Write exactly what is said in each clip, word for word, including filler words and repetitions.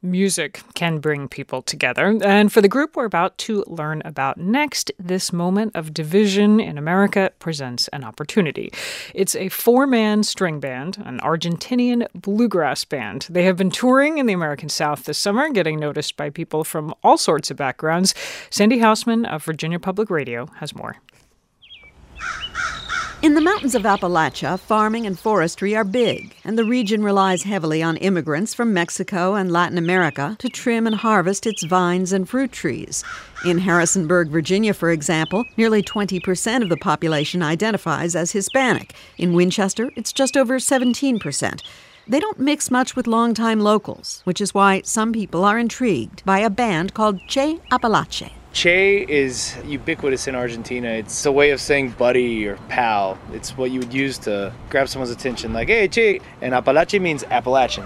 Music can bring people together, and for the group we're about to learn about next, this moment of division in America presents an opportunity. It's a four-man string band, an Argentinian bluegrass band. They have been touring in the American South this summer, getting noticed by people from all sorts of backgrounds. Sandy Hausman of Virginia Public Radio has more. In the mountains of Appalachia, farming and forestry are big, and the region relies heavily on immigrants from Mexico and Latin America to trim and harvest its vines and fruit trees. In Harrisonburg, Virginia, for example, nearly twenty percent of the population identifies as Hispanic. In Winchester, it's just over seventeen percent. They don't mix much with longtime locals, which is why some people are intrigued by a band called Che Apalache. Che is ubiquitous in Argentina. It's a way of saying buddy or pal. It's what you would use to grab someone's attention, like, hey, Che. And Apalache means Appalachian.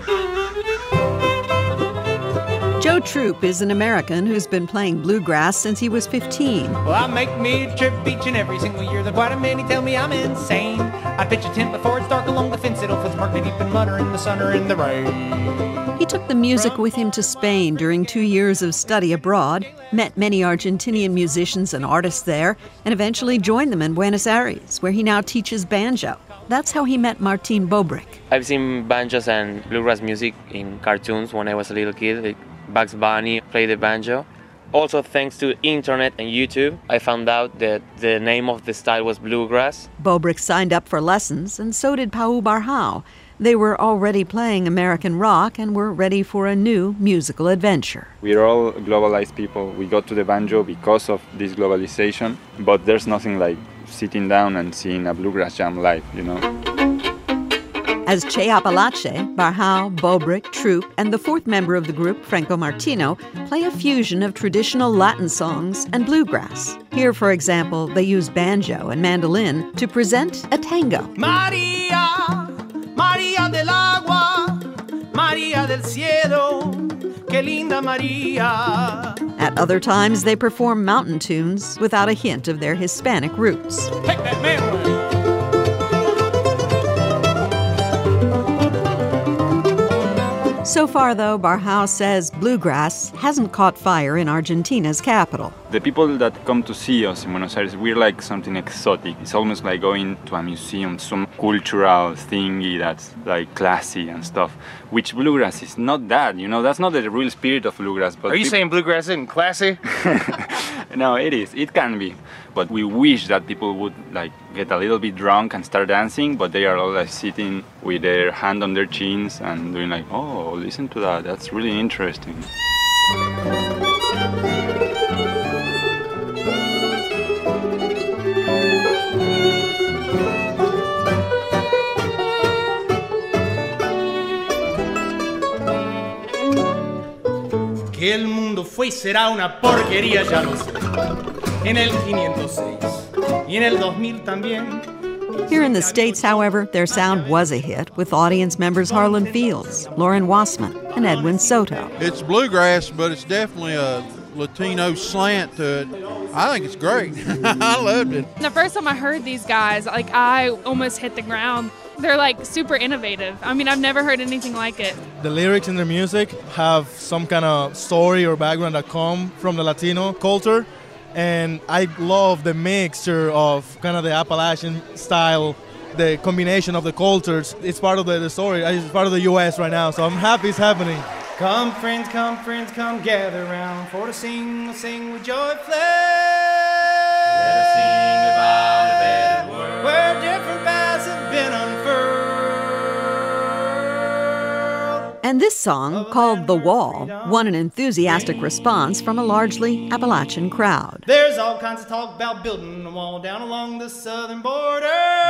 Joe Troop is an American who's been playing bluegrass since he was fifteen. Well, I make me a trip each and every single year. There's quite a many tell me I'm insane. I pitch a tent before it's dark along the fence. It'll feel sparkly deep and mutter in the sun or in the rain. He took the music with him to Spain during two years of study abroad, met many Argentinian musicians and artists there, and eventually joined them in Buenos Aires, where he now teaches banjo. That's how he met Martin Bobrick. I've seen banjos and bluegrass music in cartoons when I was a little kid. Like Bugs Bunny played the banjo. Also, thanks to internet and YouTube, I found out that the name of the style was bluegrass. Bobrick signed up for lessons, and so did Pau Barjau. They were already playing American rock and were ready for a new musical adventure. We're all globalized people. We got to the banjo because of this globalization, but there's nothing like sitting down and seeing a bluegrass jam live, you know. As Che Apalache, Barjau, Bobrick, Troop, and the fourth member of the group, Franco Martino, play a fusion of traditional Latin songs and bluegrass. Here, for example, they use banjo and mandolin to present a tango. Maria, Maria del agua, Maria del cielo, que linda Maria. At other times, they perform mountain tunes without a hint of their Hispanic roots. Take that man away. So far, though, Barjau says bluegrass hasn't caught fire in Argentina's capital. The people that come to see us in Buenos Aires, we're like something exotic. It's almost like going to a museum, some cultural thingy that's like classy and stuff, which bluegrass is not that, you know, that's not the real spirit of bluegrass. But Are you peop- saying bluegrass isn't classy? No, it is. It can be. But we wish that people would like get a little bit drunk and start dancing, but they are all like sitting with their hand on their chins and doing like, oh, listen to that. That's really interesting. Que el mundo fue y será una porquería, ya lo sé. En el quinientos seis y en el dos mil también. Here in the States, however, their sound was a hit with audience members Harlan Fields, Lauren Wassman, and Edwin Soto. It's bluegrass, but it's definitely a Latino slant to it. I think it's great. I loved it. The first time I heard these guys, like I almost hit the ground. They're like super innovative. I mean, I've never heard anything like it. The lyrics in their music have some kind of story or background that come from the Latino culture. And I love the mixture of kind of the Appalachian style, the combination of the cultures. It's part of the, the story. It's part of the U S right now, so I'm happy it's happening. Come friends, come friends, come gather round for to sing, sing with joy flame. Let us sing about a better world, where different paths have been unfurled. And this song, called The Wall, won an enthusiastic response from a largely Appalachian crowd. There's all kinds of talk about building a wall down along the southern border.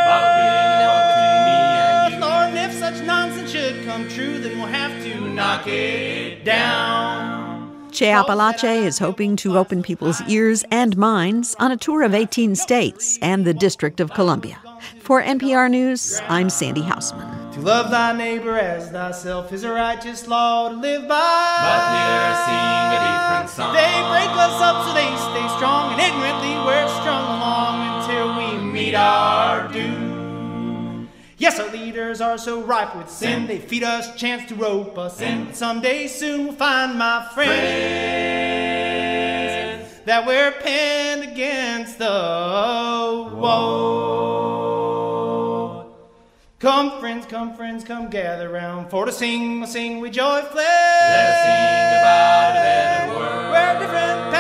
Lord, and if such nonsense should come true, then we'll have to knock it down. Che Apalache is hoping to open people's ears and minds on a tour of eighteen states and the District of Columbia. For N P R News, I'm Sandy Hausman. To love thy neighbor as thyself is a righteous law to live by. but they're singing a different song. They break us up so they stay strong, and ignorantly we're strung along until we meet our doom. Yes, our leaders are so ripe with sin, they feed us chance to rope us in. But someday soon we'll find, my friends, that we're pinned against the wall. Come friends, come friends, come gather round, for to sing, we'll sing we joyfully. Let's sing about a better world, where different